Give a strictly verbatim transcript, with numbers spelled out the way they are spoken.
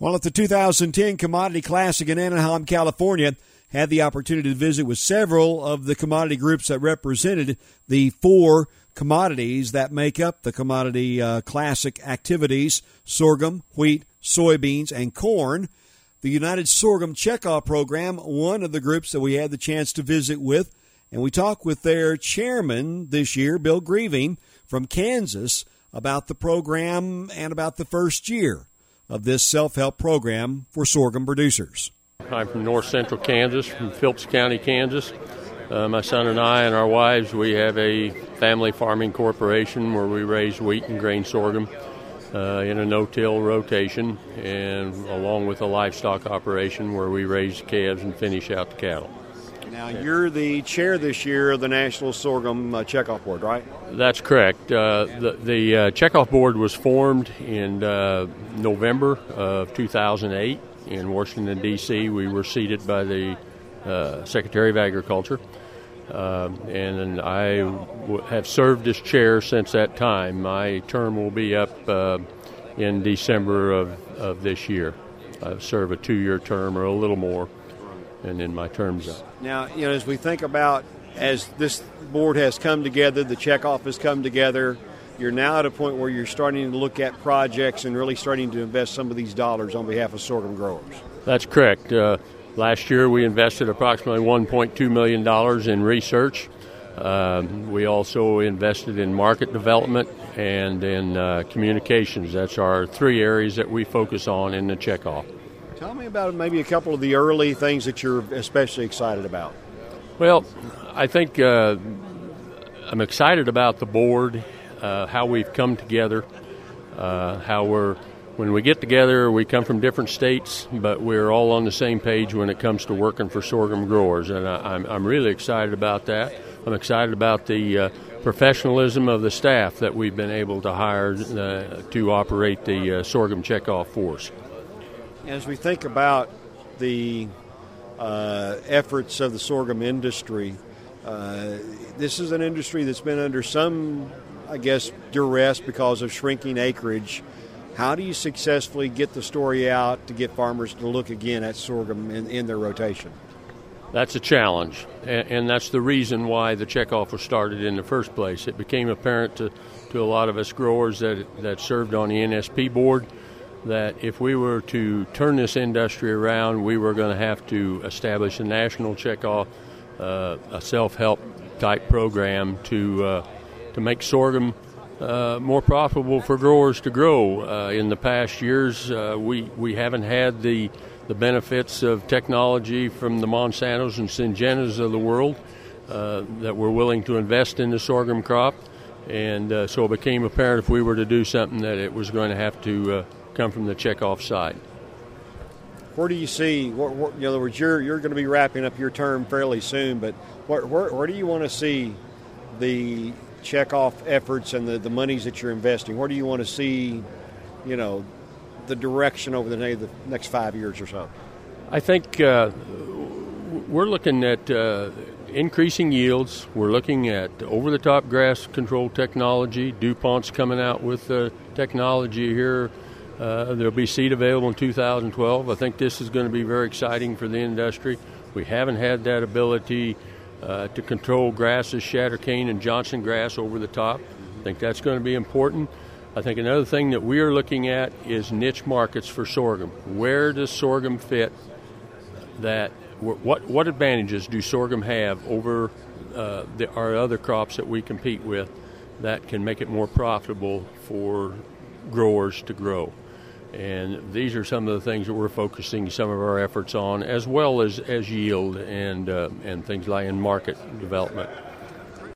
Well, at the two thousand ten Commodity Classic in Anaheim, California, had the opportunity to visit with several of the commodity groups that represented the four commodities that make up the Commodity uh, Classic activities: sorghum, wheat, soybeans, and corn. The United Sorghum Checkoff Program, one of the groups that we had the chance to visit with, and we talked with their chairman this year, Bill Grieving, from Kansas, about the program and about the first year of this self-help program for sorghum producers. I'm from north central Kansas, from Phillips County, Kansas. Uh, my son and I and our wives, we have a family farming corporation where we raise wheat and grain sorghum uh, in a no-till rotation, and along with a livestock operation where we raise calves and finish out the cattle. Now, you're the chair this year of the National Sorghum uh, Checkoff Board, right? That's correct. Uh, the the uh, Checkoff Board was formed in uh, November of two thousand eight in Washington, D C We were seated by the uh, Secretary of Agriculture, uh, and I w- have served as chair since that time. My term will be up uh, in December of, of this year. I serve a two-year term or a little more, and then my term's up. Now, you know, as we think about, as this board has come together, the checkoff has come together, you're now at a point where you're starting to look at projects and really starting to invest some of these dollars on behalf of sorghum growers. That's correct. Uh, last year we invested approximately one point two million dollars in research. Um, we also invested in market development and in uh, communications. That's our three areas that we focus on in the checkoff. Tell me about maybe a couple of the early things that you're especially excited about. Well, I think uh, I'm excited about the board, uh, how we've come together, uh, how we're, when we get together, we come from different states, but we're all on the same page when it comes to working for sorghum growers, and I, I'm, I'm really excited about that. I'm excited about the uh, professionalism of the staff that we've been able to hire uh, to operate the uh, sorghum checkoff force. As we think about the uh, efforts of the sorghum industry, uh, this is an industry that's been under some, I guess, duress because of shrinking acreage. How do you successfully get the story out to get farmers to look again at sorghum in, in their rotation? That's a challenge, and, and that's the reason why the checkoff was started in the first place. It became apparent to, to a lot of us growers that, that served on the N S P board that if we were to turn this industry around, we were going to have to establish a national checkoff, uh, a self-help type program to uh, to make sorghum uh, more profitable for growers to grow. Uh, in the past years, uh, we we haven't had the the benefits of technology from the Monsantos and Syngenas of the world uh, that were willing to invest in the sorghum crop, and uh, so it became apparent if we were to do something that it was going to have to uh, come from the checkoff side. Where do you see, what, what, in other words, you're, you're going to be wrapping up your term fairly soon, but where, where, where do you want to see the checkoff efforts and the, the monies that you're investing? Where do you want to see, you know, the direction over the, the next five years or so? I think uh, we're looking at uh, increasing yields. We're looking at over-the-top grass control technology. DuPont's coming out with uh, technology here. Uh, there'll be seed available in two thousand twelve. I think this is going to be very exciting for the industry. We haven't had that ability uh, to control grasses, shattercane and Johnson grass over the top. I think that's going to be important. I think another thing that we are looking at is niche markets for sorghum. Where does sorghum fit? That what what advantages do sorghum have over uh, the, our other crops that we compete with that can make it more profitable for growers to grow? And these are some of the things that we're focusing some of our efforts on, as well as, as yield and uh, and things like in market development.